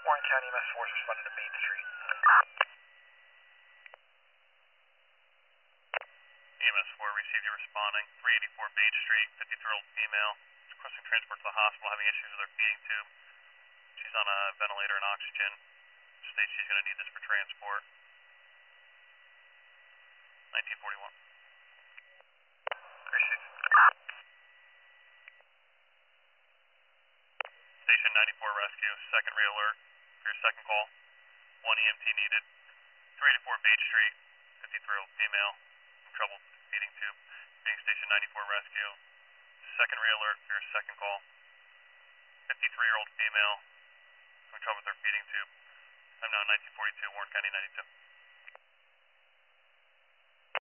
Warren County MS 4 is responding to Main Street. EMS 4 received you responding. 384 Main Street, 53-year-old female. Requesting transport to the hospital, having issues with her feeding tube. She's on a ventilator and oxygen. States she's going to need this for transport. 1941. Received. Station 94 rescue, second re-alert for your second call. 1 EMT needed. 384 Beach Street, 53-year-old female. Trouble with feeding tube. Being station 94 rescue. Second re-alert for your second call. 53-year-old female. Having trouble with her feeding tube. I'm now 1942, Warren County 92.